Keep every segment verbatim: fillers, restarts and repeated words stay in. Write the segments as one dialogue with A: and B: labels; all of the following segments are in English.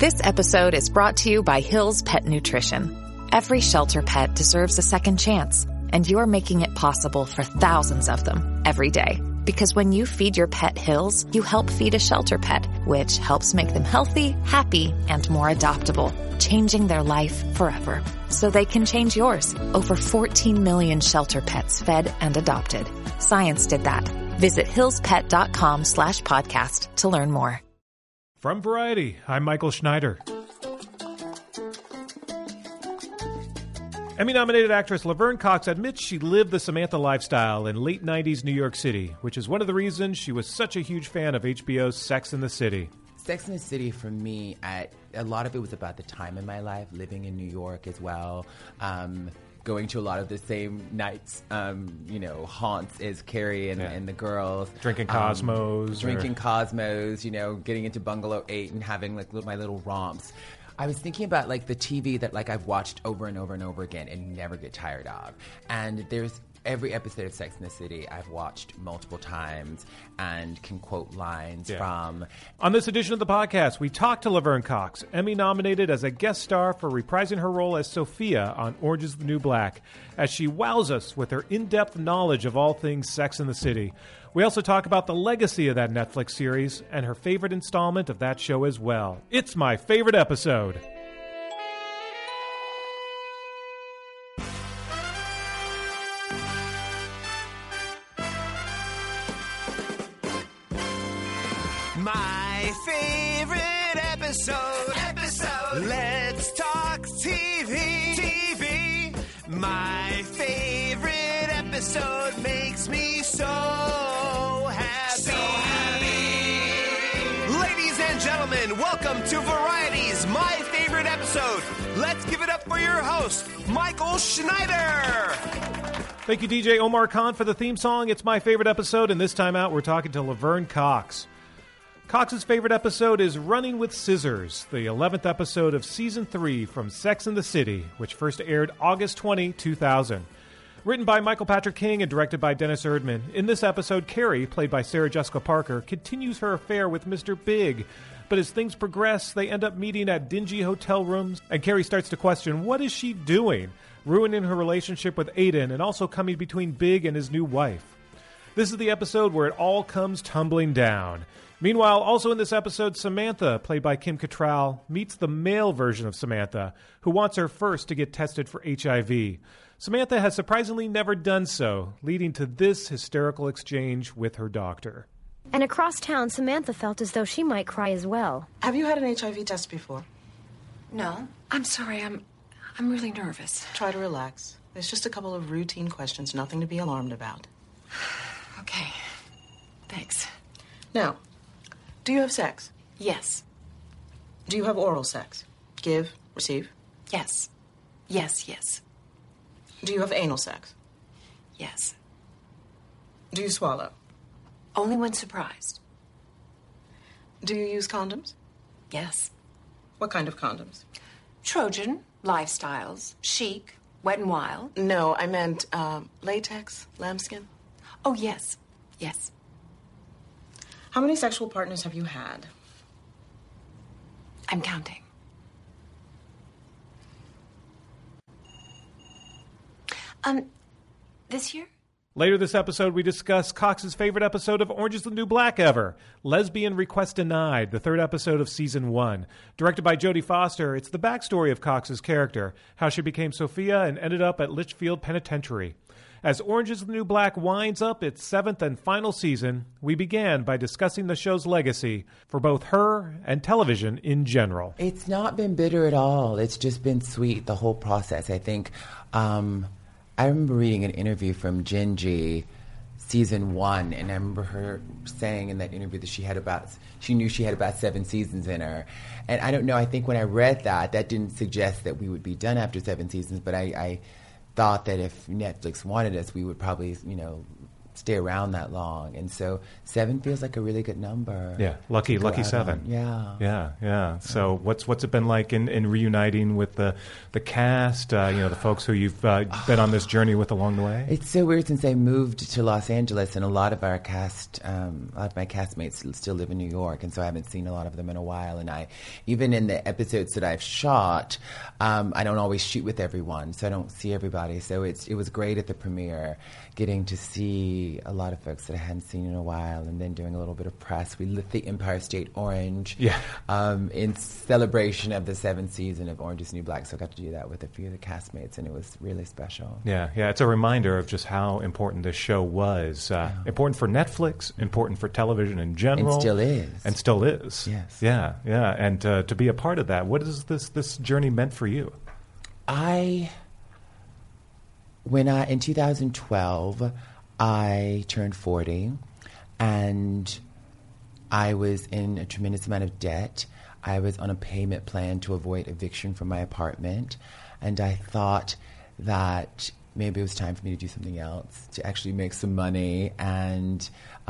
A: This episode is brought to you by Hill's Pet Nutrition. Every shelter pet deserves a second chance, and you're making it possible for thousands of them every day. Because when you feed your pet Hill's, you help feed a shelter pet, which helps make them healthy, happy, and more adoptable, changing their life forever. So they can change yours. Over fourteen million shelter pets fed and adopted. Science did that. Visit hillspet.com slash podcast to learn more.
B: From Variety, I'm Michael Schneider. Emmy-nominated actress Laverne Cox admits she lived the Samantha lifestyle in late nineties New York City, which is one of the reasons she was such a huge fan of H B O's Sex and the City.
C: Sex and the City, for me, I, a lot of it was about the time in my life, living in New York as well, um, going to a lot of the same nights, um, you know, haunts as Carrie and, yeah. and the girls.
B: Drinking Cosmos.
C: Um, drinking or... Cosmos, you know, getting into Bungalow eight and having like my little romps. I was thinking about like the T V that like I've watched over and over and over again and never get tired of. And there's every episode of Sex and the City I've watched multiple times and can quote lines yeah. from.
B: On this edition of the podcast, we talked to Laverne Cox, Emmy-nominated as a guest star for reprising her role as Sophia on Orange is the New Black, as she wows us with her in-depth knowledge of all things Sex and the City. We also talk about the legacy of that Netflix series and her favorite installment of that show as well. It's my favorite episode.
D: My favorite episode. Episode. Let's talk T V. T V. My favorite episode makes me so happy. So happy. Ladies and gentlemen, welcome to Variety's My Favorite Episode. Let's give it up for your host, Michael Schneider.
B: Thank you, D J Omar Khan, for the theme song. It's my favorite episode, and this time out, we're talking to Laverne Cox. Cox's favorite episode is Running with Scissors, the eleventh episode of Season three from Sex and the City, which first aired August twentieth, two thousand. Written by Michael Patrick King and directed by Dennis Erdman, in this episode, Carrie, played by Sarah Jessica Parker, continues her affair with Mister Big. But as things progress, they end up meeting at dingy hotel rooms, and Carrie starts to question, what is she doing? Ruining her relationship with Aiden and also coming between Big and his new wife. This is the episode where it all comes tumbling down. Meanwhile, also in this episode, Samantha, played by Kim Cattrall, meets the male version of Samantha, who wants her first to get tested for H I V. Samantha has surprisingly never done so, leading to this hysterical exchange with her doctor.
E: And across town, Samantha felt as though she might cry as well.
F: Have you had an H I V test before?
G: No. I'm sorry, I'm I'm really nervous.
F: Try to relax. There's just a couple of routine questions, nothing to be alarmed about.
G: Okay. Thanks.
F: Now, do you have sex?
G: Yes.
F: Do you have oral sex? Give, receive?
G: Yes. Yes, yes.
F: Do you have anal sex?
G: Yes.
F: Do you swallow?
G: Only when surprised.
F: Do you use condoms?
G: Yes.
F: What kind of condoms?
G: Trojan, Lifestyles, Chic, Wet n Wild.
F: No, I meant um, latex, lambskin.
G: Oh, yes. Yes.
F: How many sexual partners have you had?
G: I'm counting. Um, this year?
B: Later this episode, we discuss Cox's favorite episode of Orange is the New Black ever, Lesbian Request Denied, the third episode of Season one. Directed by Jodie Foster, it's the backstory of Cox's character, how she became Sophia and ended up at Litchfield Penitentiary. As Orange is the New Black winds up its seventh and final season, we began by discussing the show's legacy for both her and television in general.
C: It's not been bitter at all. It's just been sweet, the whole process. I think, um, I remember reading an interview from Gingy, season one, and I remember her saying in that interview that she had about, she knew she had about seven seasons in her. And I don't know, I think when I read that, that didn't suggest that we would be done after seven seasons, but I... I thought that if Netflix wanted us, we would probably, you know, stay around that long. And so seven feels like a really good number.
B: Yeah, lucky, lucky
C: out
B: seven.
C: on. Yeah.
B: Yeah, yeah. So what's what's it been like in, in reuniting with the, the cast, uh, you know, the folks who you've uh, been on this journey with along the way?
C: It's so weird since I moved to Los Angeles, and a lot of our cast, um, a lot of my castmates still live in New York, and so I haven't seen a lot of them in a while. And I, even in the episodes that I've shot, um, I don't always shoot with everyone, so I don't see everybody. So it's it was great at the premiere getting to see a lot of folks that I hadn't seen in a while, and then doing a little bit of press. We lit the Empire State Orange
B: yeah.
C: um, in celebration of the seventh season of Orange is the New Black, so I got to do that with a few of the castmates, and it was really special.
B: Yeah, yeah. It's a reminder of just how important this show was. Uh,
C: Yeah.
B: Important for Netflix, important for television in general.
C: And still is.
B: And still is.
C: Yes.
B: Yeah, yeah. And uh, to be a part of that, what has this, this journey meant for you?
C: I, when I, in two thousand twelve, I turned forty, and I was in a tremendous amount of debt. I was on a payment plan to avoid eviction from my apartment, and I thought that maybe it was time for me to do something else, to actually make some money. And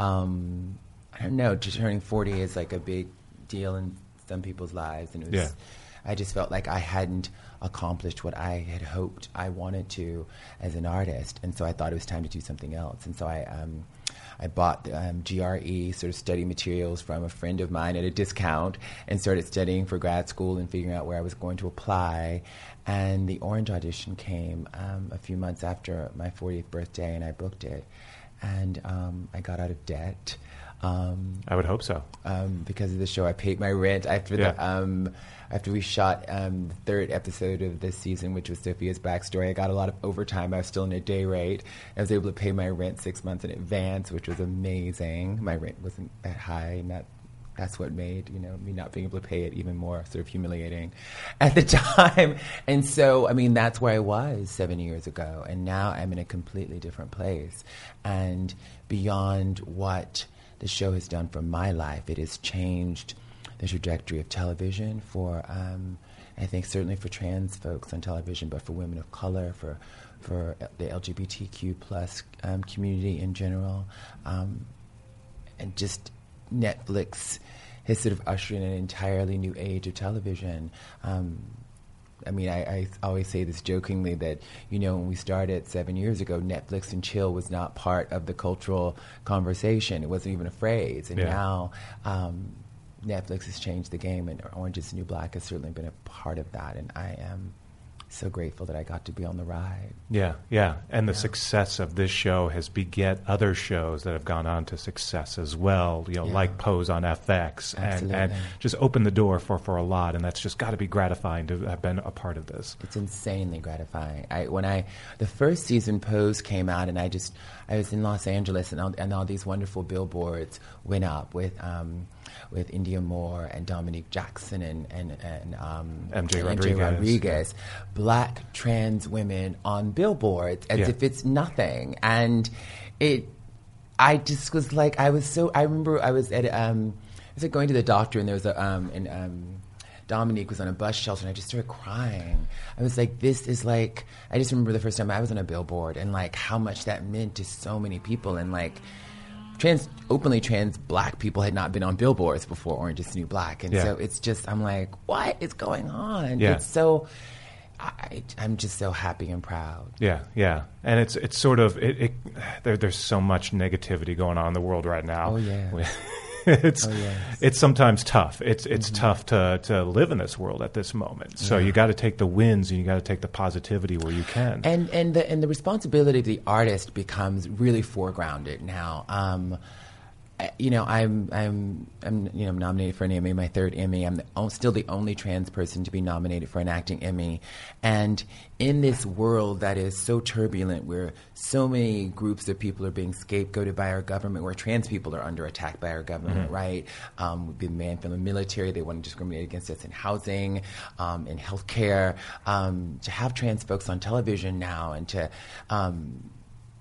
C: um, I don't know, just turning forty is like a big deal in some people's lives, and it was.
B: Yeah.
C: I just felt like I hadn't accomplished what I had hoped I wanted to as an artist, and so I thought it was time to do something else. And so I, um, I bought um, G R E sort of study materials from a friend of mine at a discount, and started studying for grad school and figuring out where I was going to apply. And the Orange audition came um, a few months after my fortieth birthday, and I booked it, and um, I got out of debt. Um,
B: I would hope so.
C: Um, because of the show, I paid my rent after
B: Yeah.
C: the um, after we shot um, the third episode of this season, which was Sophia's backstory. I got a lot of overtime. I was still in a day rate. I was able to pay my rent six months in advance, which was amazing. My rent wasn't that high, and that that's what made, you know, me not being able to pay it even more sort of humiliating at the time. And so, I mean, that's where I was seven years ago, and now I'm in a completely different place. And beyond what the show has done for my life, it has changed the trajectory of television for, um, I think, certainly for trans folks on television, but for women of color, for for the L G B T Q plus um, community in general, um, and just Netflix has sort of ushered in an entirely new age of television. Um, I mean, I, I always say this jokingly that, you know, when we started seven years ago, Netflix and chill was not part of the cultural conversation. It wasn't even a phrase. And
B: Yeah.
C: now um, Netflix has changed the game, and Orange is the New Black has certainly been a part of that. And I am so grateful that I got to be on the ride.
B: Yeah, yeah. And the success of this show has beget other shows that have gone on to success as well, you know,
C: Yeah.
B: like Pose on F X, and, and
C: Absolutely.
B: just opened the door for, for a lot. And that's just got to be gratifying to have been a part of this.
C: It's insanely gratifying. I, when I, the first season Pose came out, and I just, I was in Los Angeles, and all, and all these wonderful billboards went up with, um, with India Moore and Dominique Jackson and, and, and um,
B: M J
C: and
B: Rodriguez.
C: Rodriguez, black trans women on billboards as
B: Yeah.
C: if it's nothing. And it, I just was like, I was so, I remember I was at, um, I was like going to the doctor, and there was a, um, and, um, Dominique was on a bus shelter, and I just started crying. I was like, this is like, I just remember the first time I was on a billboard, and like how much that meant to so many people. And like trans, openly trans black people had not been on billboards before Orange is the New Black. And
B: Yeah.
C: so it's just, I'm like, what is going on?
B: Yeah.
C: It's so, I, I'm just so happy and proud.
B: Yeah, yeah, and it's it's sort of it. it there, there's so much negativity going on in the world right now.
C: Oh, yeah.
B: it's
C: Oh, yes.
B: it's sometimes tough. It's it's tough to to live in this world at this moment. So
C: Yeah.
B: you got to take the wins, and you got to take the positivity where you can.
C: And and the and the responsibility of the artist becomes really foregrounded now. Um, I- you know, I'm I'm I'm you know I'm nominated for an Emmy, my third Emmy. I'm the, oh, still the only trans person to be nominated for an acting Emmy, and in this world that is so turbulent, where so many groups of people are being scapegoated by our government, where trans people are under attack by our government, right? Um, we've been banned from the military. They want to discriminate against us in housing, um, in healthcare. Um, to have trans folks on television now, and to um,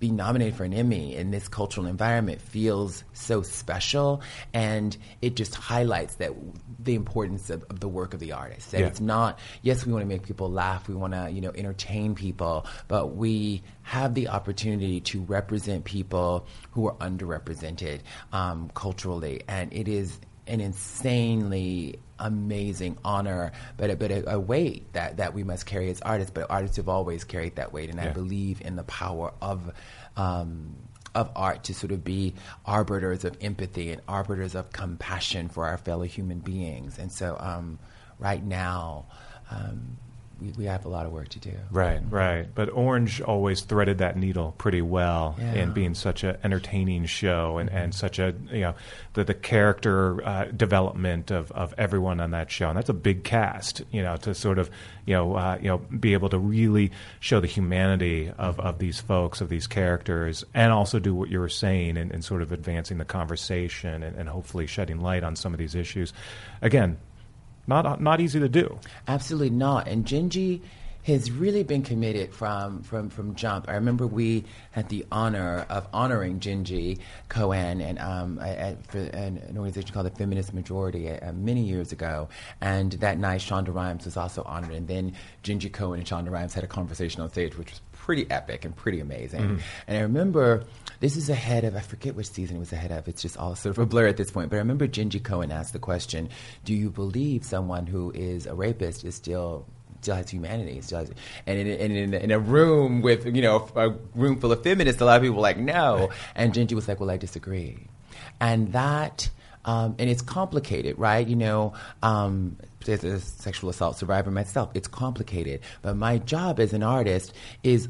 C: be nominated for an Emmy in this cultural environment feels so special, and it just highlights that the importance of, of the work of the artist. That
B: Yeah.
C: it's not, yes, we want to make people laugh, we want to, you know, entertain people, but we have the opportunity to represent people who are underrepresented um, culturally, and it is an insanely amazing honor, but a, but a, a weight that, that we must carry as artists. But artists have always carried that weight, and
B: Yeah.
C: I believe in the power of um, of art to sort of be arbiters of empathy and arbiters of compassion for our fellow human beings. And so, um, right now, um, we, we have a lot of work to do.
B: Right, right. But Orange always threaded that needle pretty well
C: Yeah.
B: in being such an entertaining show, and, and such a, you know, the, the character uh, development of, of everyone on that show. And that's a big cast, you know, to sort of, you know, uh, you know, be able to really show the humanity of, of these folks, of these characters, and also do what you were saying and, and sort of advancing the conversation and, and hopefully shedding light on some of these issues. Again, Not not easy to do.
C: Absolutely not. And Gingy has really been committed from, from, from jump. I remember we had the honor of honoring Gingy Cohen and um, at, for an, an organization called the Feminist Majority uh, many years ago. And that night, Shonda Rhimes was also honored. And then Gingy Cohen and Shonda Rhimes had a conversation on stage, which was pretty epic and pretty amazing. Mm-hmm. And I remember, this is ahead of, I forget which season it was ahead of, it's just all sort of a blur at this point, but I remember Gingy Cohen asked the question, do you believe someone who is a rapist is still still has humanity? Still has, and in, in, in, in a room with, you know, a room full of feminists, a lot of people were like, no. And Gingy was like, well, I disagree. And that, um, and it's complicated, right? You know, um, as a sexual assault survivor myself, it's complicated. But my job as an artist is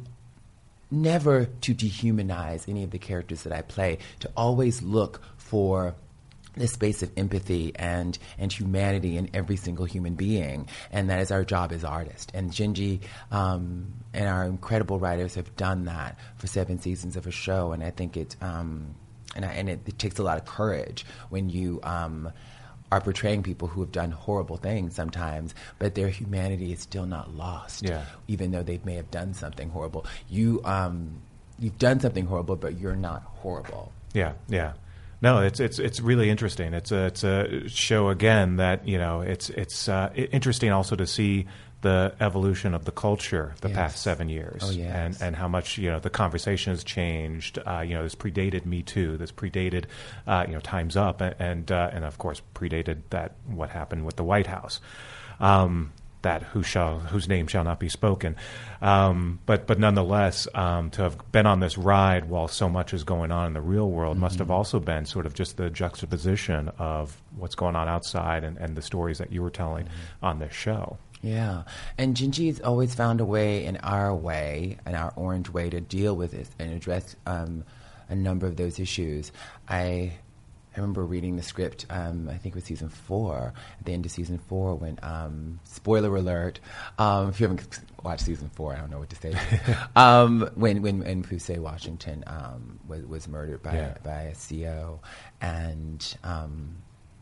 C: never to dehumanize any of the characters that I play, to always look for the space of empathy and and humanity in every single human being, and that is our job as artists. And Gingy um, and our incredible writers have done that for seven seasons of a show, and I think it um, and I, and it, it takes a lot of courage when you um, are portraying people who have done horrible things sometimes, but their humanity is still not lost,
B: yeah.
C: even though they may have done something horrible. You um, you've done something horrible, but you're not horrible.
B: Yeah, yeah. No, it's it's it's really interesting. It's a it's a show again that, you know, it's it's uh, interesting also to see the evolution of the culture the
C: yes.
B: past seven years,
C: oh, yes.
B: and and how much, you know, the conversation has changed. Uh, you know, this predated Me Too. This predated uh, you know, Time's Up, and and, uh, and of course predated that what happened with the White House. Um, that who shall whose name shall not be spoken, um, but but nonetheless, um, to have been on this ride while so much is going on in the real world mm-hmm. must have also been sort of just the juxtaposition of what's going on outside and, and the stories that you were telling mm-hmm. on this show.
C: Yeah, and Gingy's always found a way, in our way, in our Orange way, to deal with this and address um, a number of those issues. I. I remember reading the script, um, I think it was season four, at the end of season four, when, um, spoiler alert, um, if you haven't watched season four, I don't know what to say, um, when, when, when Pusey Washington um, was, was murdered by,
B: yeah.
C: by a C O. And um,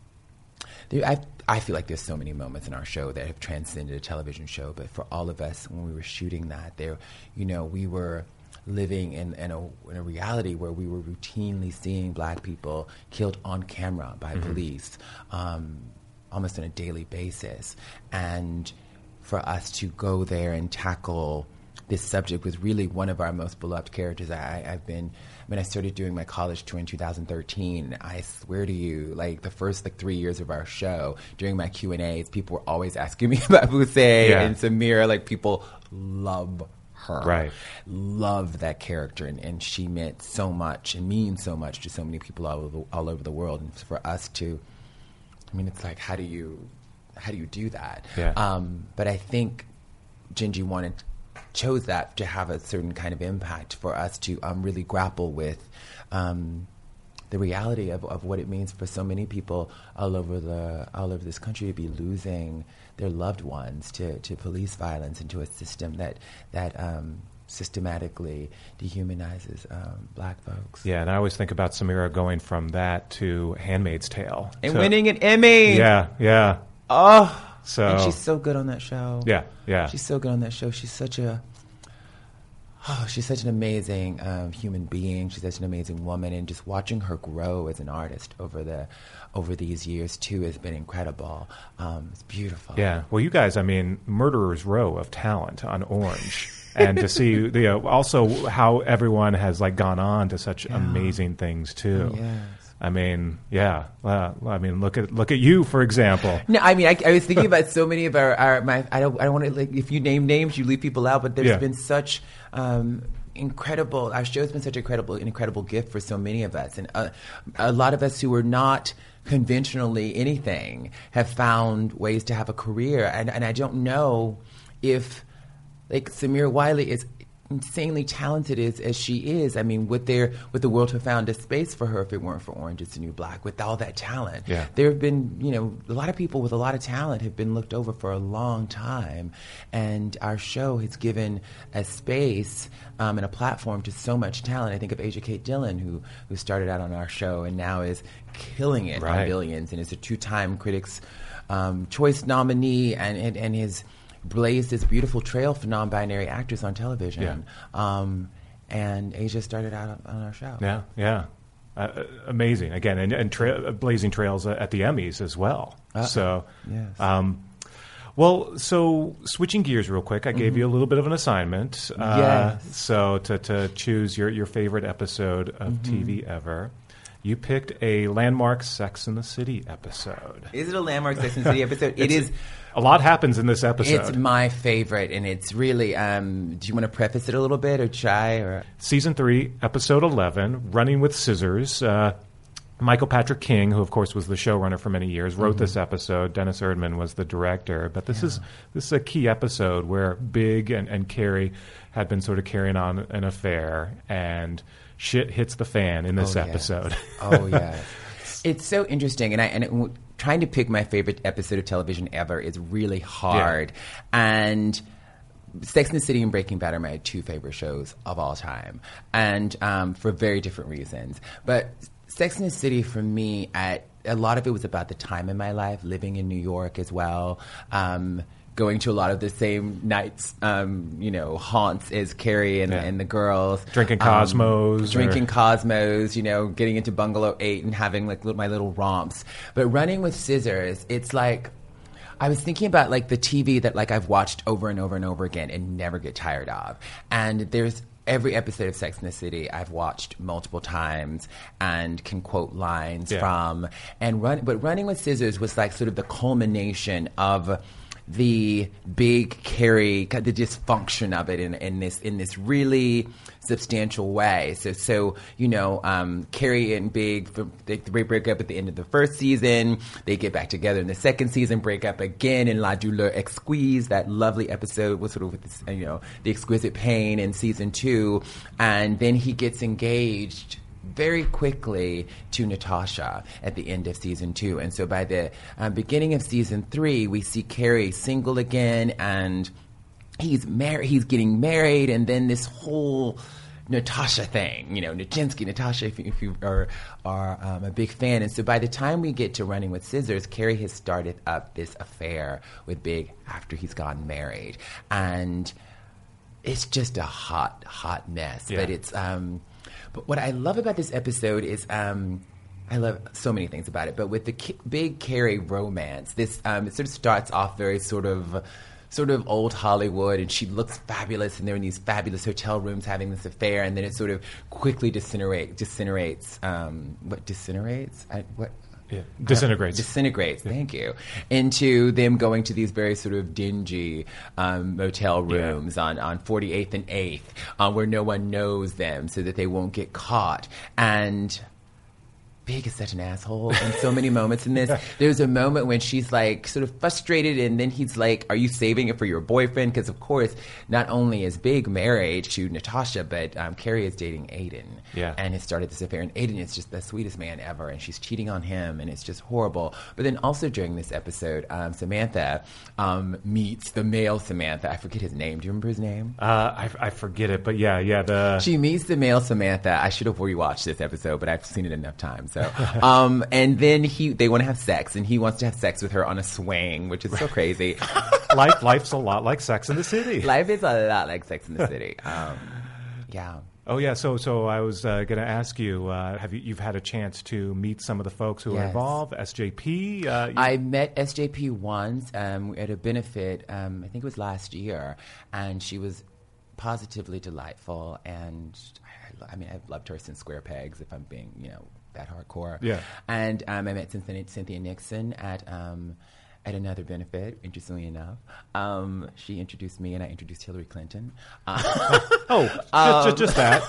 C: there, I, I feel like there's so many moments in our show that have transcended a television show, but for all of us, when we were shooting that, there, you know, we were living in, in, a, in a reality where we were routinely seeing black people killed on camera by mm-hmm. police um, almost on a daily basis. And for us to go there and tackle this subject with really one of our most beloved characters, I, I've been, when I started doing my college tour in two thousand thirteen, I swear to you, like the first like three years of our show, during my Q and A's, people were always asking me about Pusey
B: yeah.
C: and Samira. Like, people love her.
B: Right.
C: Love that character, and, and she meant so much and means so much to so many people all over the, all over the world. And for us to, I mean, it's like, how do you how do you do that?
B: Yeah.
C: Um, but I think Gingy wanted chose that to have a certain kind of impact for us to um, really grapple with um, the reality of, of what it means for so many people all over the all over this country to be losing their loved ones to, to police violence and to a system that that um, systematically dehumanizes um, black folks.
B: Yeah, and I always think about Samira going from that to Handmaid's Tale.
C: And
B: to,
C: winning an Emmy!
B: Yeah, yeah.
C: Oh!
B: So,
C: and she's so good on that show.
B: Yeah, yeah.
C: She's so good on that show. She's such a... Oh, she's such an amazing um, human being. She's such an amazing woman, and just watching her grow as an artist over the over these years too has been incredible. Um, it's beautiful.
B: Yeah. Well, you guys, I mean, murderer's row of talent on Orange, and to see you know, also how everyone has like gone on to such yeah. amazing things too.
C: Yes.
B: I mean, yeah. Uh, I mean, look at look at you, for example.
C: No, I mean, I, I was thinking about so many of our, our my. I don't, I don't want to like. If you name names, you leave people out. But there's
B: yeah.
C: been such um, incredible. Our show's been such an incredible, an incredible gift for so many of us, and uh, a lot of us who are not conventionally anything have found ways to have a career. And and I don't know if like Samira Wiley is insanely talented as, as she is. I mean, would there would the world have found a space for her if it weren't for Orange Is the New Black? With all that talent,
B: yeah.
C: there have been, you know, a lot of people with a lot of talent have been looked over for a long time, and our show has given a space um, and a platform to so much talent. I think of Asia Kate Dillon, who who started out on our show and now is killing it
B: right.
C: on Billions, and is a two-time Critics' um, Choice nominee, and and, and his blazed this beautiful trail for non-binary actors on television.
B: Yeah.
C: Um, and Asia started out on, on our show.
B: Yeah, yeah. Uh, amazing. Again, and, and tra- blazing trails at the Emmys as well.
C: Uh,
B: so,
C: yes.
B: Um, well, so switching gears real quick, I gave mm-hmm. you a little bit of an assignment. Uh,
C: yes.
B: So to, to choose your, your favorite episode of mm-hmm. T V ever. You picked a landmark Sex and the City episode.
C: Is it a landmark Sex and the City episode? It is.
B: A lot happens in this episode.
C: It's my favorite, and it's really. Um, do you want to preface it a little bit, or try? Or
B: season three, episode eleven, "Running with Scissors." Uh, Michael Patrick King, who of course was the showrunner for many years, wrote mm-hmm. this episode. Dennis Erdman was the director. But this yeah. is this is a key episode where Big and, and Carrie had been sort of carrying on an affair, and shit hits the fan in this
C: oh,
B: episode.
C: Yes. Oh yeah, it's so interesting, and I and it, trying to pick my favorite episode of television ever is really hard, yeah. and Sex and the City and Breaking Bad are my two favorite shows of all time, and um, for very different reasons. But Sex and the City for me, at a lot of it was about the time in my life, living in New York as well. Um, going to a lot of the same nights, um, you know, haunts as Carrie and, yeah. and the girls.
B: Drinking Cosmos.
C: Um, drinking or... Cosmos, you know, getting into Bungalow eight and having, like, little, my little romps. But Running with Scissors, it's like, I was thinking about, like, the T V that, like, I've watched over and over and over again and never get tired of. And there's every episode of Sex and the City I've watched multiple times and can quote lines yeah. from. And run, But Running with Scissors was, like, sort of the culmination of the Big Carrie, the dysfunction of it in, in this in this really substantial way. So, so you know, um, Carrie and Big, they, they break up at the end of the first season. They get back together in the second season, break up again in La Douleur Exquise, that lovely episode was sort of with this, you know, the exquisite pain in season two. And then he gets engaged very quickly to Natasha at the end of season two. And so by the uh, beginning of season three, we see Carrie single again, and he's married, he's getting married, and then this whole Natasha thing, you know, Nijinsky, Natasha, if you, if you are, are um, a big fan. And so by the time we get to Running with Scissors, Carrie has started up this affair with Big after he's gotten married. And it's just a hot, hot mess. Yeah. But it's... Um, But what I love about this episode is, um, I love so many things about it, but with the K- Big Carrie romance, this um, it sort of starts off very sort of sort of old Hollywood, and she looks fabulous, and they're in these fabulous hotel rooms having this affair, and then it sort of quickly disintegrate, disintegrates. Um, what disintegrates? I, what?
B: Yeah. Disintegrates.
C: Disintegrates, yeah. Thank you. Into them going to these very sort of dingy um, motel rooms yeah. on, on forty-eighth and eighth uh, where no one knows them so that they won't get caught. And Big is such an asshole in so many moments in this. There's a moment when she's like sort of frustrated, and then he's like, are you saving it for your boyfriend? Because of course, not only is Big married to Natasha, but um, Carrie is dating Aiden
B: yeah. and
C: has started this affair. And Aiden is just the sweetest man ever, and she's cheating on him, and it's just horrible. But then also during this episode, um, Samantha um, meets the male Samantha. I forget his name. Do you remember his name?
B: Uh, I, I forget it, but yeah, yeah. The
C: She meets the male Samantha. I should have rewatched this episode, but I've seen it enough times. So, um, and then he, they want to have sex, and he wants to have sex with her on a swing, which is so crazy.
B: Life, life's a lot like Sex in the City.
C: Life is a lot like Sex in the City. Um, Yeah.
B: Oh yeah, so so I was uh, going to ask you: uh, Have you you've had a chance to meet some of the folks who
C: Yes.
B: are involved? S J P. Uh, you-
C: I met S J P once um, at a benefit. Um, I think it was last year, and she was positively delightful. And I, I mean, I've loved her since Square Pegs. If I'm being, you know, that hardcore.
B: Yeah.
C: And um, I met Cynthia, Cynthia Nixon at. Um, At another benefit, interestingly enough, um, she introduced me, and I introduced Hillary Clinton. Uh,
B: oh, just, just, just that.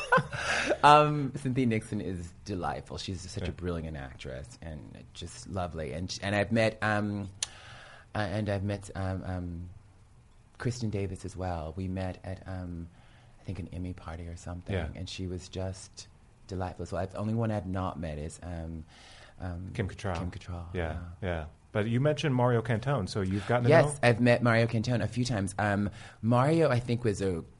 C: Um, Cynthia Nixon is delightful. She's such yeah. a brilliant actress and just lovely. And and I've met um, uh, and I've met um, um, Kristen Davis as well. We met at um, I think an Emmy party or something,
B: yeah.
C: and she was just delightful. So the only one I've not met is um, um,
B: Kim Cattrall.
C: Kim Cattrall.
B: Yeah,
C: yeah.
B: yeah. But you mentioned Mario Cantone, so you've gotten to
C: yes,
B: know?
C: Yes, I've met Mario Cantone a few times. Um, Mario, I think, was a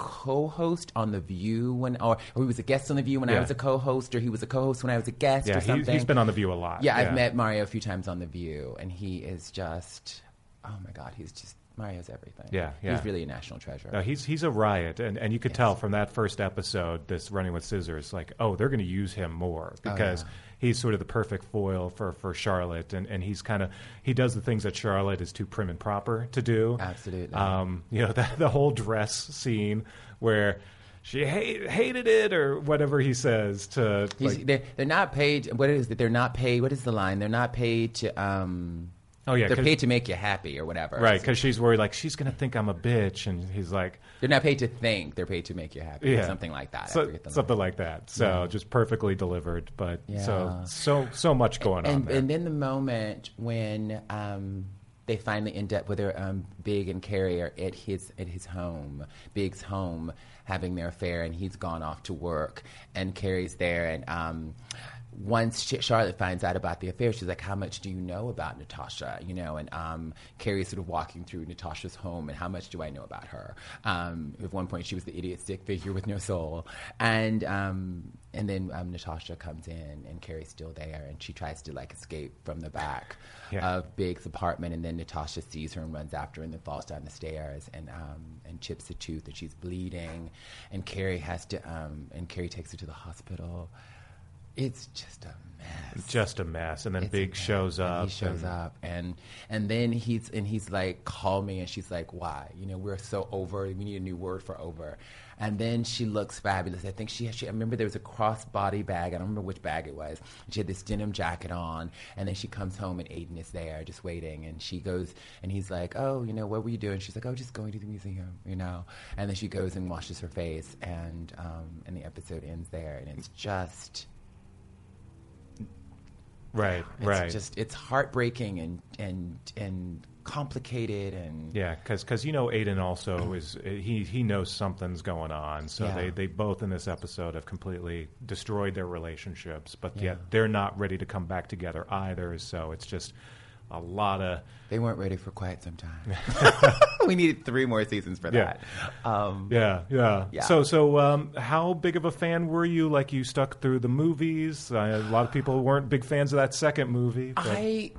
C: co-host on The View when, or, or he was a guest on The View when
B: yeah.
C: I was a co-host, or he was a co-host when I was a guest,
B: yeah,
C: or something.
B: He's, he's been on The View a lot.
C: Yeah,
B: yeah,
C: I've met Mario a few times on The View, and he is just, oh my God, he's just, Mario's everything.
B: Yeah, yeah.
C: He's really a national treasure.
B: No, he's he's a riot, and, and you could
C: yes.
B: tell from that first episode, this Running with Scissors, like, oh, they're going to use him more because
C: oh, yeah.
B: he's sort of the perfect foil for, for Charlotte, and, and he's kind of, he does the things that Charlotte is too prim and proper to do.
C: Absolutely.
B: Um, you know, the, the whole dress scene where she hate, hated it or whatever he says to...
C: He's,
B: like,
C: they're, they're not paid, what is it? They're not paid, what is the line? They're not paid to... Um,
B: Oh yeah,
C: they're paid to make you happy or whatever.
B: Right, because she's worried like she's going to think I'm a bitch, and he's like,
C: they're not paid to think; they're paid to make you happy.
B: yeah,
C: or something like that.
B: So, something like that. So
C: yeah.
B: just perfectly delivered, but
C: yeah.
B: so so so much going
C: and,
B: on there.
C: And then the moment when um, they finally end up with their um, Big and Carrie are at his at his home, Big's home, having their affair, and he's gone off to work, and Carrie's there, and. Um, Once Charlotte finds out about the affair, she's like, how much do you know about Natasha? You know, and um, Carrie's sort of walking through Natasha's home, and how much do I know about her? Um, at one point, she was the idiot stick figure with no soul. And um, and then um, Natasha comes in, and Carrie's still there, and she tries to, like, escape from the back yeah. of Big's apartment, and then Natasha sees her and runs after her and then falls down the stairs and um, and chips a tooth, and she's bleeding. And Carrie has to, um, and Carrie takes her to the hospital. It's just a mess.
B: Just a mess, and then
C: it's
B: Big shows up.
C: And he shows and... up, and and then he's and he's like, "Call me," and she's like, "Why? You know, we're so over. We need a new word for over." And then she looks fabulous. I think she, she I remember there was a crossbody bag. I don't remember which bag it was. She had this denim jacket on, and then she comes home, and Aiden is there, just waiting. And she goes, and he's like, "Oh, you know, what were you doing?" She's like, "Oh, just going to the museum, you know." And then she goes and washes her face, and um, and the episode ends there, and it's just.
B: Right,
C: it's
B: right.
C: Just it's heartbreaking and and and complicated and
B: yeah, because you know Aiden also is he he knows something's going on. So
C: yeah.
B: they they both in this episode have completely destroyed their relationships, but
C: yeah.
B: yet they're not ready to come back together either. So it's just a lot of
C: they weren't ready for quite some time. We needed three more seasons for that.
B: Yeah,
C: um,
B: yeah, yeah.
C: yeah.
B: So, so um, how big of a fan were you? Like you stuck through the movies. Uh, a lot of people weren't big fans of that second movie. But...
C: I,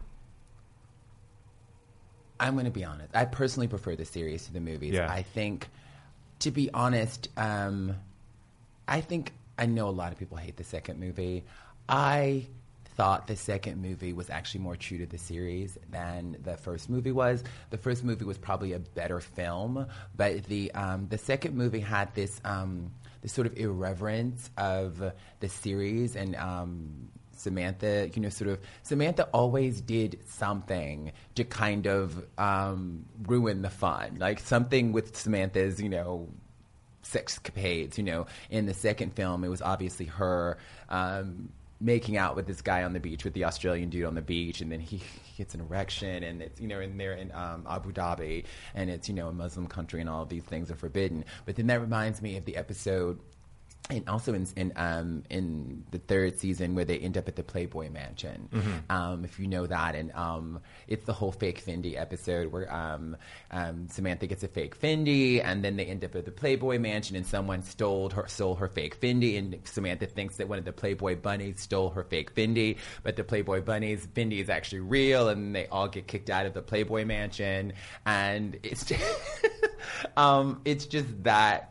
C: I'm going to be honest. I personally prefer the series to the movies.
B: Yeah.
C: I think, to be honest, um, I think I know a lot of people hate the second movie. I. thought the second movie was actually more true to the series than the first movie was. The first movie was probably a better film, but the um, the second movie had this um, this sort of irreverence of the series and um, Samantha. You know, sort of Samantha always did something to kind of um, ruin the fun, like something with Samantha's, you know. Sexcapades. You know, in the second film, it was obviously her. Um, making out with this guy on the beach, with the Australian dude on the beach, and then he gets an erection, and it's, you know, and they're in um, Abu Dhabi, and it's, you know, a Muslim country, and all of these things are forbidden. But then that reminds me of the episode, and also in in, um, in the third season where they end up at the Playboy Mansion, mm-hmm. um, if you know that, and um, it's the whole fake Fendi episode where um, um, Samantha gets a fake Fendi, and then they end up at the Playboy Mansion, and someone stole her stole her fake Fendi, and Samantha thinks that one of the Playboy bunnies stole her fake Fendi, but the Playboy bunny's Fendi is actually real, and they all get kicked out of the Playboy Mansion, and it's just, um, it's just that.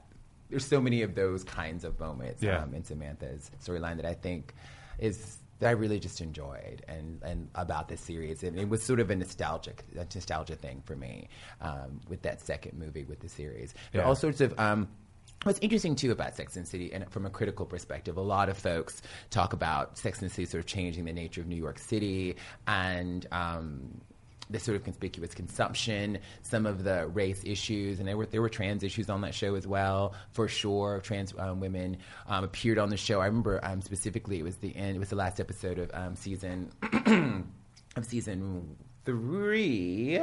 C: there's so many of those kinds of moments
B: yeah.
C: um, in Samantha's storyline that I think is that I really just enjoyed and, and about this series. And it was sort of a nostalgic a nostalgia thing for me um, with that second movie with the series. There
B: yeah.
C: are all sorts of um, what's interesting, too, about Sex and the City, and from a critical perspective, a lot of folks talk about Sex and the City sort of changing the nature of New York City and um, the sort of conspicuous consumption, some of the race issues, and there were there were trans issues on that show as well, for sure. Trans um, women um, appeared on the show. I remember um, specifically it was the end. It was the last episode of um, season of season three.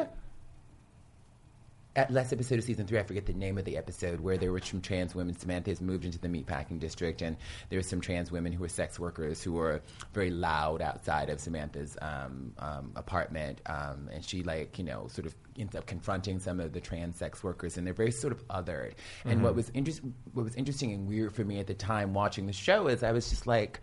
C: At last episode of season three, I forget the name of the episode, where there were some trans women. Samantha has moved into the meatpacking district, and there were some trans women who were sex workers who were very loud outside of Samantha's um, um, apartment. Um, and she, like, you know, sort of ends up confronting some of the trans sex workers, and they're very sort of othered. Mm-hmm. And what was, inter- what was interesting and weird for me at the time watching the show is I was just like,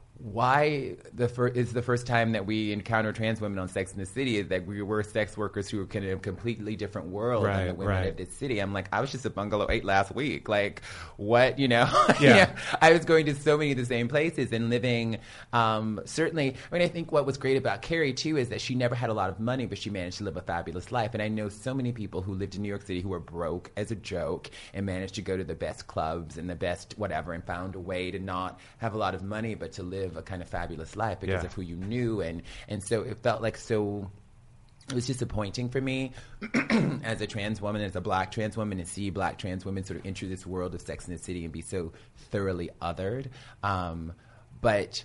C: why the fir- is the first time that we encounter trans women on Sex and the City is that we were sex workers who were in a completely different world
B: right,
C: than the women
B: right.
C: of this city. I'm like, I was just at Bungalow eight last week. Like, what, you know?
B: Yeah.
C: yeah. I was going to so many of the same places and living, um, certainly, I mean, I think what was great about Carrie, too, is that she never had a lot of money, but she managed to live a fabulous life. And I know so many people who lived in New York City who were broke as a joke and managed to go to the best clubs and the best whatever and found a way to not have a lot of money, but to live a kind of fabulous life because
B: yeah.
C: of who you knew. And, and so it felt like so... It was disappointing for me as a trans woman, as a black trans woman, to see black trans women sort of enter this world of Sex and the City and be so thoroughly othered. Um, but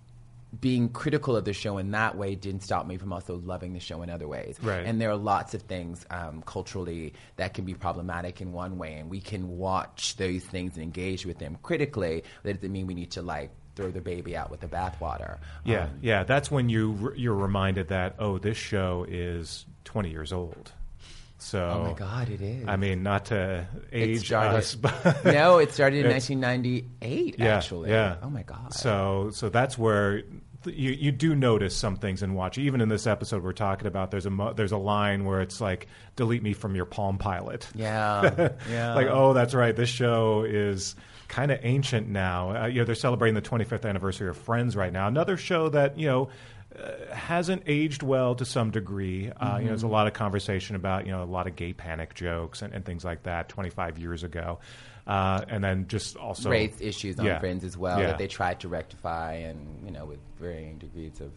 C: being critical of the show in that way didn't stop me from also loving the show in other ways.
B: Right.
C: And there are lots of things um, culturally that can be problematic in one way, and we can watch those things and engage with them critically. That doesn't mean we need to, like, throw the baby out with the bathwater.
B: Yeah,
C: um,
B: yeah. That's when you you're reminded that, oh, this show is twenty years old. So,
C: oh my God, it is.
B: I mean, not to age
C: started,
B: us, but
C: no, it started in nineteen ninety-eight.
B: Yeah,
C: actually.
B: Yeah.
C: Oh my God.
B: So, so that's where th- you you do notice some things and watch. Even in this episode we're talking about, there's a mo- there's a line where it's like, "Delete me from your Palm Pilot."
C: Yeah, yeah.
B: Like, oh, that's right. This show is kind of ancient now. Uh, you know, they're celebrating the twenty-fifth anniversary of Friends right now. Another show that, you know, uh, hasn't aged well to some degree. Uh,
C: Mm-hmm.
B: You know, there's a lot of conversation about, you know, a lot of gay panic jokes and, and things like that twenty-five years ago. Uh, and then just also
C: race issues on
B: yeah.
C: Friends as well
B: yeah.
C: that they tried to rectify, and, you know, with varying degrees of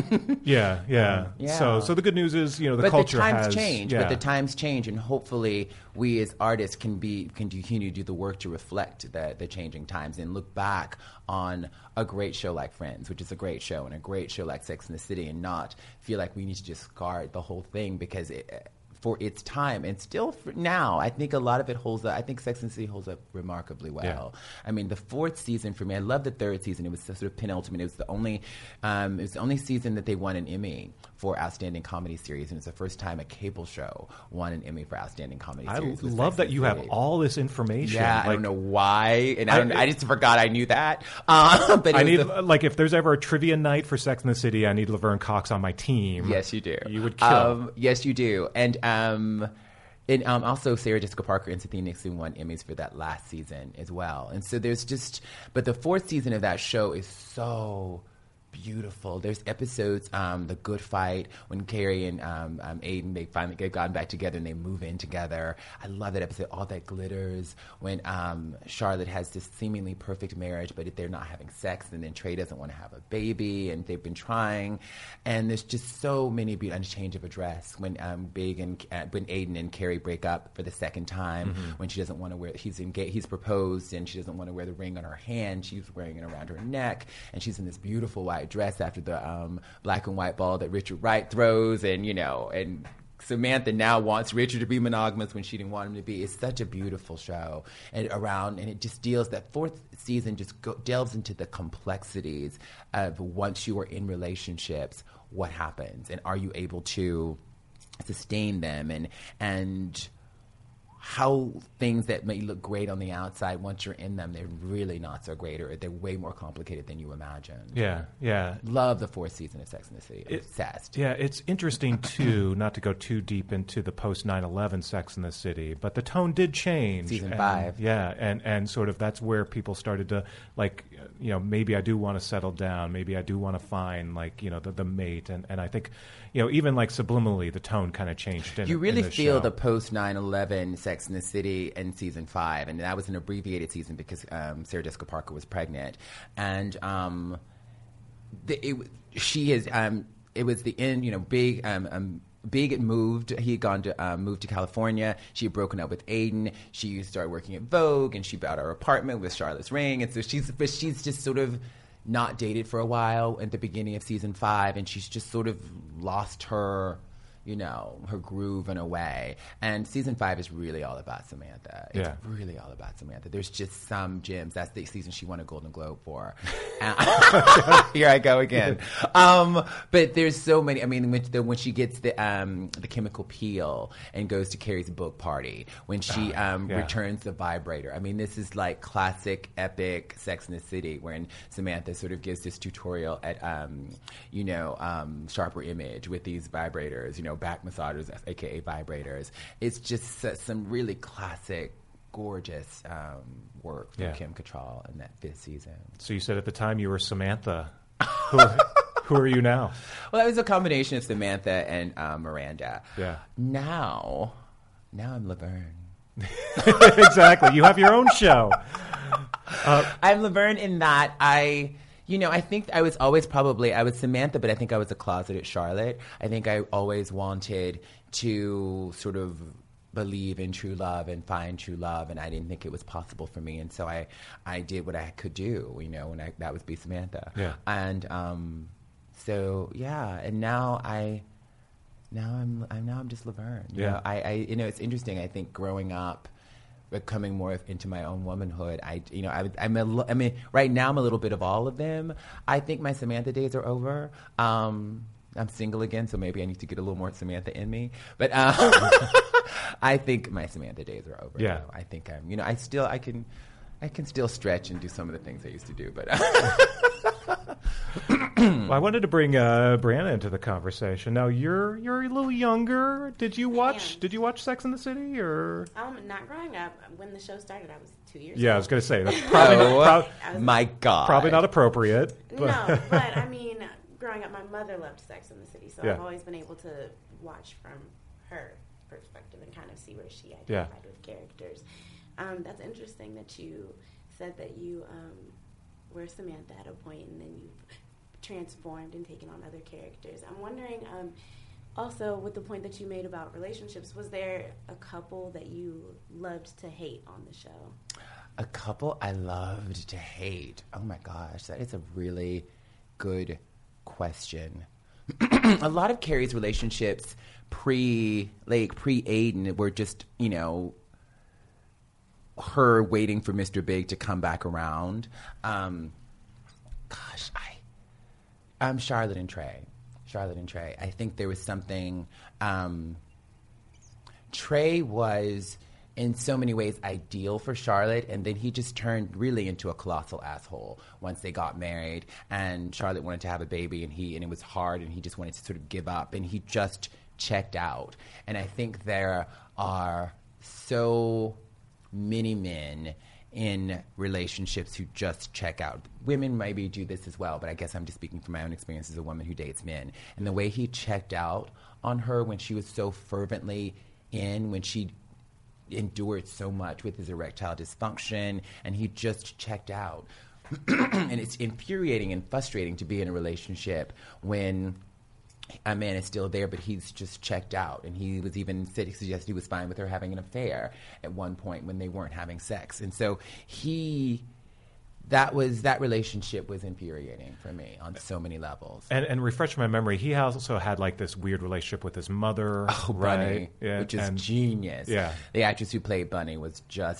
B: yeah, yeah,
C: yeah.
B: So, so the good news is, you know, the
C: but
B: culture
C: the times
B: has
C: change.
B: Yeah.
C: But the times change, and hopefully we as artists can be can continue to do the work to reflect the the changing times and look back on a great show like Friends, which is a great show, and a great show like Sex and the City, and not feel like we need to discard the whole thing because it, for its time, and still for now, I think a lot of it holds up. I think Sex and the City holds up remarkably well.
B: Yeah.
C: I mean, the fourth season for me, I love the third season. It was sort of penultimate. It was the only, um, it was the only season that they won an Emmy for Outstanding Comedy Series, and it's the first time a cable show won an Emmy for Outstanding Comedy
B: I
C: Series. with
B: love
C: Sex
B: that
C: and
B: you
C: the
B: have
C: City.
B: all this information.
C: Yeah,
B: like,
C: I don't know why, and I, don't,
B: I-
C: I, just forgot I knew that. Uh, but it
B: I
C: was
B: need
C: the-
B: like if there's ever a trivia night for Sex and the City, I need Laverne Cox on my team.
C: Yes, you do.
B: You would kill.
C: Um, yes, you do. And um, and um, also Sarah Jessica Parker and Cynthia Nixon won Emmys for that last season as well. And so there's just, but the fourth season of that show is so beautiful. There's episodes, um, The Good Fight, when Carrie and um, um, Aiden, they finally get gotten back together and they move in together. I love that episode, All That Glitters, when um, Charlotte has this seemingly perfect marriage, but they're not having sex, and then Trey doesn't want to have a baby, and they've been trying. And there's just so many beautiful, Change of Address, when um, Big and uh, when Aiden and Carrie break up for the second time,
B: Mm-hmm.
C: when she doesn't want to wear, he's engaged, he's proposed, and she doesn't want to wear the ring on her hand. She's wearing it around her neck, and she's in this beautiful white dress after the um, black and white ball that Richard Wright throws, and you know, and Samantha now wants Richard to be monogamous when she didn't want him to be. It's such a beautiful show, and around, and it just deals, that fourth season just go, delves into the complexities of once you are in relationships, what happens, and are you able to sustain them, and and how things that may look great on the outside, once you're in them, they're really not so great, or they're way more complicated than you imagine.
B: Yeah, yeah.
C: Love the fourth season of Sex and the City.
B: It,
C: Obsessed.
B: Yeah, it's interesting, too, not to go too deep into the post nine eleven Sex and the City, but the tone did change.
C: Season
B: and,
C: five.
B: Yeah, and, and sort of that's where people started to, like, you know, maybe I do want to settle down. Maybe I do want to find, like, you know, the, the mate. And, and I think, you know, even, like, subliminally, the tone kind of changed in
C: You really
B: in the
C: feel
B: show.
C: the post nine eleven Sex and the City in season five, and that was an abbreviated season because um, Sarah Jessica Parker was pregnant, and um, the, it, she is. Um, it was the end. You know, big. Um, um, Big had moved. He had gone to um, moved to California. She had broken up with Aiden. She started working at Vogue, and she bought her apartment with Charlotte's ring. And so she's, but she's just sort of not dated for a while at the beginning of season five, and she's just sort of lost her, you know, her groove in a way. And season five is really all about Samantha. It's
B: Yeah.
C: really all about Samantha. There's just some gems. That's the season she won a Golden Globe for. Here I go again. Um, but there's so many. I mean, when, the, when she gets the um, the chemical peel and goes to Carrie's book party, when she um,
B: yeah.
C: returns the vibrator. I mean, this is like classic, epic Sex and the City, when Samantha sort of gives this tutorial at, um, you know, um, Sharper Image with these vibrators, you know, back massagers, aka vibrators. It's just uh, some really classic, gorgeous um, work from
B: Yeah.
C: Kim Cattrall in that fifth season.
B: So you said at the time you were Samantha. Who, are, who are you now?
C: Well, that was a combination of Samantha and uh, Miranda.
B: Yeah.
C: Now, now I'm Laverne.
B: Exactly. You have your own show.
C: I'm Laverne in that I, you know, I think I was always probably, I was Samantha, but I think I was a closeted Charlotte. I think I always wanted to sort of believe in true love and find true love, and I didn't think it was possible for me. And so I, I did what I could do, you know, and I, that was be Samantha.
B: Yeah.
C: And um, so, yeah, and now I... Now I'm, I'm now I'm just Laverne. You
B: Yeah.
C: know, I, I, you know, it's interesting. I think growing up, becoming more into my own womanhood, I, you know, I, I'm a, I mean, right now I'm a little bit of all of them. I think my Samantha days are over. Um, I'm single again, so maybe I need to get a little more Samantha in me. But uh, I think my Samantha days are over.
B: Yeah.
C: Now. I think I'm, you know, I still, I can, I can still stretch and do some of the things I used to do, but.
B: Well, I wanted to bring uh, Brianna into the conversation. Now you're you're a little younger. Did you watch
H: am.
B: Did you watch Sex and the City or?
H: Um, not growing up. When the show started, I was two years
B: Yeah, I
H: old.
B: was going to say that's probably
C: Oh,
B: not, prob-
C: my God.
B: probably not appropriate. But
H: No, but I mean, growing up, my mother loved Sex and the City, so
B: Yeah.
H: I've always been able to watch from her perspective and kind of see where she identified
B: Yeah.
H: with characters. Um, that's interesting that you said that you um, were Samantha at a point, and then you've transformed and taken on other characters. I'm wondering, um, also, with the point that you made about relationships, was there a couple that you loved to hate on the show?
C: A couple I loved to hate. Oh my gosh, that is a really good question. A lot of Carrie's relationships pre, like pre Aiden, were just, you know, her waiting for Mister Big to come back around. Um, gosh, I, um, Charlotte and Trey, Charlotte and Trey. I think there was something. Um, Trey was, in so many ways, ideal for Charlotte, and then he just turned really into a colossal asshole once they got married, and Charlotte wanted to have a baby, and he and it was hard, and he just wanted to sort of give up, and he just checked out. And I think there are so many men in relationships who just check out. Women maybe do this as well, but I guess I'm just speaking from my own experience as a woman who dates men. And the way he checked out on her when she was so fervently in, when she endured so much with his erectile dysfunction, and he just checked out. And it's infuriating and frustrating to be in a relationship when a man is still there, but he's just checked out. And he was even said, he suggested he was fine with her having an affair at one point when they weren't having sex. And so he, that was, that relationship was infuriating for me on so many levels.
B: And, and refresh my memory, he also had like this weird relationship with his mother,
C: Oh,
B: right?
C: Bunny,
B: Yeah,
C: which is
B: and-
C: genius.
B: Yeah.
C: The actress who played Bunny was just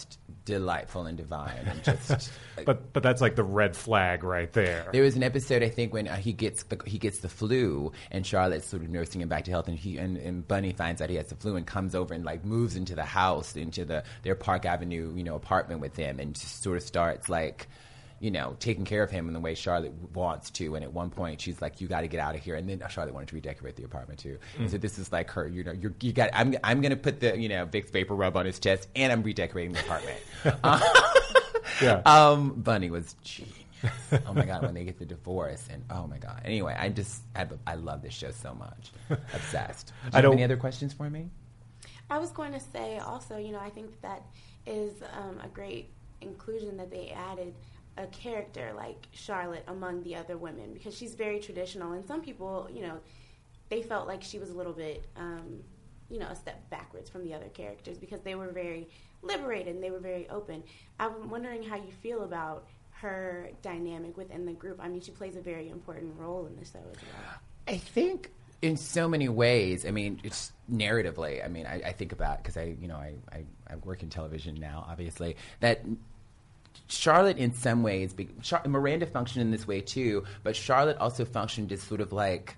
C: delightful and divine. And just,
B: but but that's like the red flag right there.
C: There was an episode, I think, when uh, he gets the, he gets the flu, and Charlotte's sort of nursing him back to health, and he and, and Bunny finds out he has the flu and comes over and like moves into the house, into the their Park Avenue, you know, apartment with him, and just sort of starts like, you know, taking care of him in the way Charlotte wants to. And at one point, she's like, "You got to get out of here." And then Charlotte wanted to redecorate the apartment too. Mm. So this is like her, you know, you're, you got. I'm I'm gonna put the you know Vicks Vapor Rub on his chest, and I'm redecorating the apartment. uh, yeah. Um, Bunny was genius. Oh my God, when they get the divorce, and oh my God. Anyway, I just I, I love this show so much. Obsessed. Do you I have don't... any other questions for me?
H: I was going to say also, you know, I think that is um, a great inclusion that they added a character like Charlotte among the other women, because she's very traditional, and some people, you know, they felt like she was a little bit, um, you know, a step backwards from the other characters because they were very liberated and they were very open. I'm wondering how you feel about her dynamic within the group. I mean, she plays a very important role in the show as well.
C: I think in so many ways. I mean, it's narratively. I mean, I, I think about, because I, you know, I, I, I work in television now, obviously, that Charlotte, in some ways, Char- Miranda functioned in this way too, but Charlotte also functioned as sort of like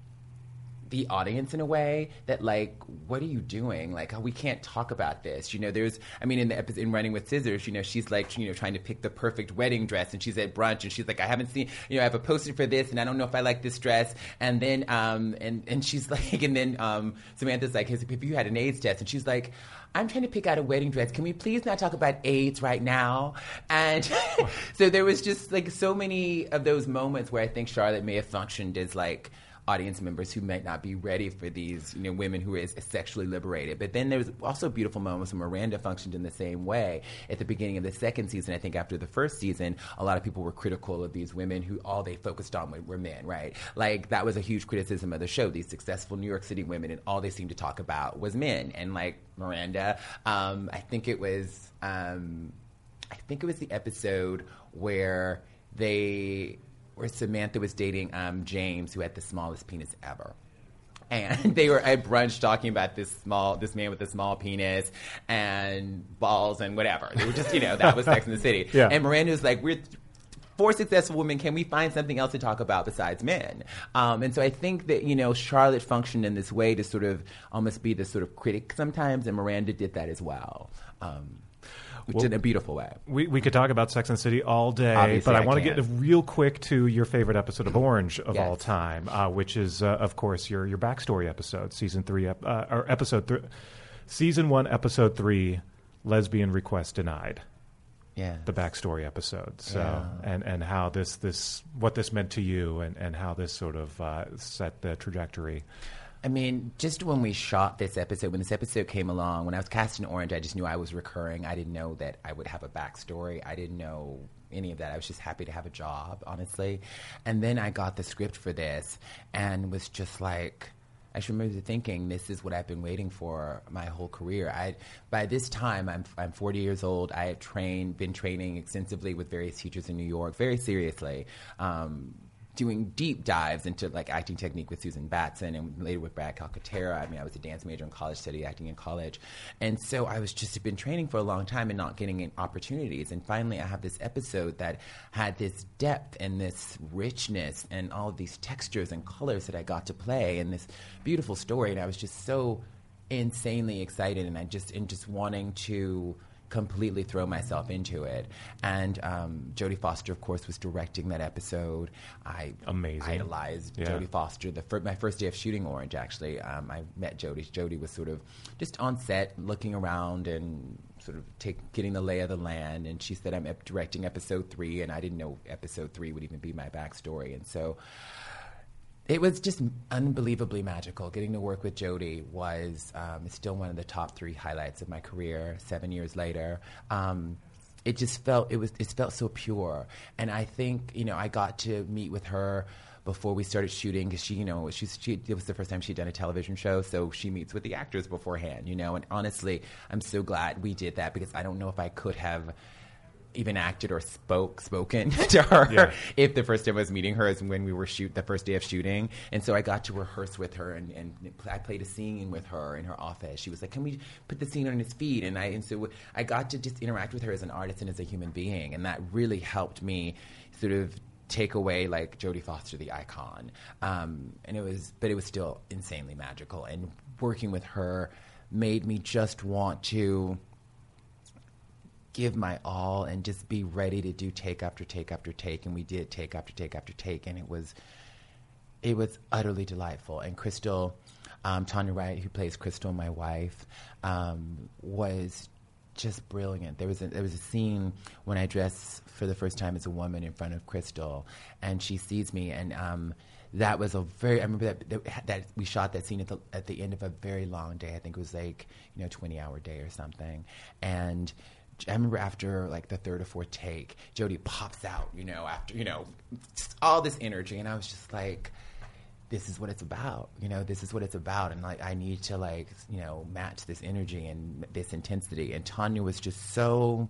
C: the audience in a way that, like, what are you doing? Like, oh, we can't talk about this. You know, there's, I mean, in the episode, in Running with Scissors, you know, she's like, you know, trying to pick the perfect wedding dress, and she's at brunch, and she's like, I haven't seen, you know, I have a poster for this, and I don't know if I like this dress. And then, um, and, and she's like, and then um, Samantha's like, if you had an AIDS test, and she's like, I'm trying to pick out a wedding dress. Can we please not talk about AIDS right now? And so there was just like so many of those moments where I think Charlotte may have functioned as like audience members who might not be ready for these, you know, women who are sexually liberated. But then there's also beautiful moments when Miranda functioned in the same way. At the beginning of the second season, I think after the first season, a lot of people were critical of these women who all they focused on were men, right? Like, that was a huge criticism of the show. These successful New York City women, and all they seemed to talk about was men. And like Miranda, um, I think it was, um, I think it was the episode where they... where Samantha was dating um, James, who had the smallest penis ever. And they were at brunch talking about this small, this man with the small penis and balls and whatever. They were just, you know, that was Sex in the City.
B: Yeah.
C: And Miranda was like, we're four successful women. Can we find something else to talk about besides men? Um, and so I think that, you know, Charlotte functioned in this way to sort of almost be the sort of critic sometimes, and Miranda did that as well. Um, Well, in a beautiful way.
B: We we could talk about Sex and the City all day,
C: Obviously,
B: but I,
C: I
B: want to
C: can.
B: get real quick to your favorite episode of Orange of
C: Yes.
B: all time, uh, which is, uh, of course, your your backstory episode, season three, ep- uh, or episode three, season one, episode three, Lesbian Request Denied.
C: Yeah,
B: the backstory episode. So
C: Yeah.
B: and and how this this what this meant to you, and and how this sort of uh, set the trajectory.
C: I mean, just when we shot this episode, when this episode came along, when I was cast in Orange, I just knew I was recurring. I didn't know that I would have a backstory. I didn't know any of that. I was just happy to have a job, honestly. And then I got the script for this and was just like, I just remember thinking, this is what I've been waiting for my whole career. I, by this time, I'm I'm forty years old. I had trained, been training extensively with various teachers in New York, very seriously. Um, doing deep dives into like acting technique with Susan Batson, and later with Brad Calcaterra. I mean, I was a dance major in college, studied acting in college. And so I was just been training for a long time and not getting in opportunities. And finally I have this episode that had this depth and this richness and all of these textures and colors that I got to play, and this beautiful story. And I was just so insanely excited, and I just, and just wanting to completely throw myself into it. And um, Jodie Foster, of course, was directing that episode. I
B: Amazing.
C: idolized
B: Yeah.
C: Jodie Foster. The fir- my first day of shooting Orange, actually, um, I met Jodie. Jodie was sort of just on set, looking around and sort of take, getting the lay of the land. And she said, I'm ep- directing episode three, and I didn't know episode three would even be my backstory. And so it was just unbelievably magical. Getting to work with Jodie was um, still one of the top three highlights of my career. Seven years later, um, it just felt it was it felt so pure. And I think, you know, I got to meet with her before we started shooting, because she, you know, she's, she it was the first time she'd done a television show, so she meets with the actors beforehand, you know. And honestly, I'm so glad we did that, because I don't know if I could have even acted or spoke spoken to her
B: Yeah.
C: if the first time I was meeting her is when we were shoot the first day of shooting. And so I got to rehearse with her, and, and I played a scene with her in her office. She was like, can we put the scene on his feet? And I and so I got to just interact with her as an artist and as a human being, and that really helped me sort of take away like Jodie Foster, the icon. Um, and it was, but it was still insanely magical. And working with her made me just want to give my all and just be ready to do take after take after take. And we did take after take after take, and it was it was utterly delightful. And Crystal, um, Tanya Wright, who plays Crystal, my wife, um, was just brilliant. There was a, there was a scene when I dress for the first time as a woman in front of Crystal, and she sees me, and um, that was a very. I remember that, that that we shot that scene at the at the end of a very long day. I think it was like you know twenty hour day or something, and I remember after like the third or fourth take, Jodie pops out, you know, after, you know, all this energy. And I was just like, this is what it's about. You know, this is what it's about. And like, I need to like, you know, match this energy and this intensity. And Tanya was just so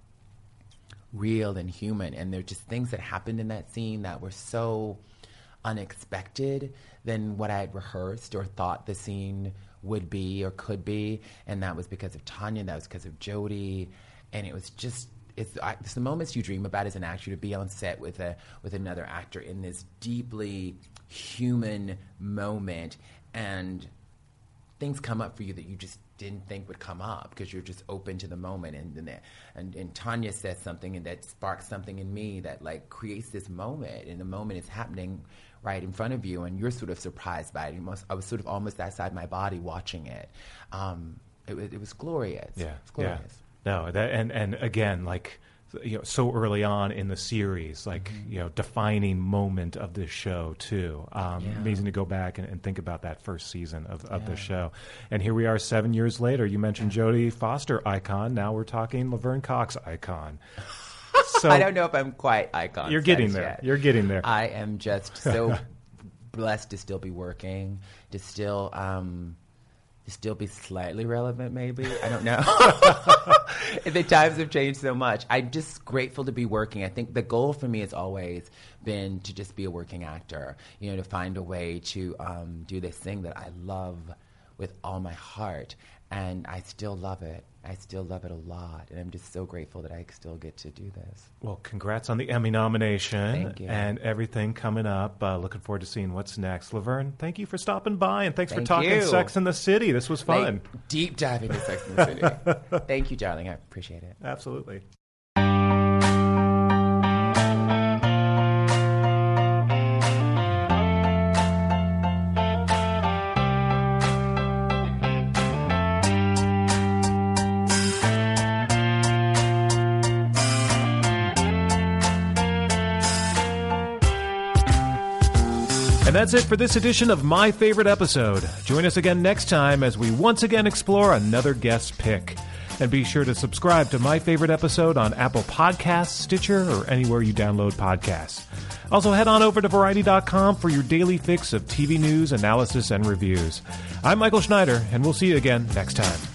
C: real and human. And there are just things that happened in that scene that were so unexpected than what I had rehearsed or thought the scene would be or could be. And that was because of Tanya. That was because of Jodie. And it was just, it's, I, it's the moments you dream about as an actor, to be on set with a with another actor in this deeply human moment, and things come up for you that you just didn't think would come up because you're just open to the moment. And and, and and Tanya says something, and that sparks something in me that like creates this moment, and the moment is happening right in front of you, and you're sort of surprised by it. Almost, I was sort of almost outside my body watching it. Um, it, it was glorious.
B: Yeah,
C: it was glorious.
B: yeah. No, that and and again, like you know, so early on in the series, like mm-hmm. you know, defining moment of this show too. Um,
C: Yeah.
B: Amazing to go back and, and think about that first season of, of
C: Yeah.
B: the show. And here we are, seven years later. You mentioned Jodie Foster icon. Now we're talking Laverne Cox icon. So
C: I don't know if I'm quite icon.
B: You're getting
C: status
B: there.
C: yet.
B: You're getting there.
C: I am just so blessed to still be working, to still um, to still be slightly relevant. Maybe I don't know. The times have changed so much. I'm just grateful to be working. I think the goal for me has always been to just be a working actor. You know, to find a way to um, do this thing that I love with all my heart, and I still love it. I still love it a lot, and I'm just so grateful that I still get to do this.
B: Well, congrats on the Emmy nomination.
C: Thank you.
B: And everything coming up. Uh, looking forward to seeing what's next. Laverne, thank you for stopping by, and thanks
C: Thank
B: for talking
C: you.
B: Sex and the City. This was fun.
C: Like, deep dive into Sex and the City. Thank you, darling. I appreciate it.
B: Absolutely. And that's it for this edition of My Favorite Episode. Join us again next time as we once again explore another guest pick. And be sure to subscribe to My Favorite Episode on Apple Podcasts, Stitcher, or anywhere you download podcasts. Also, head on over to Variety dot com for your daily fix of T V news, analysis, and reviews. I'm Michael Schneider, and we'll see you again next time.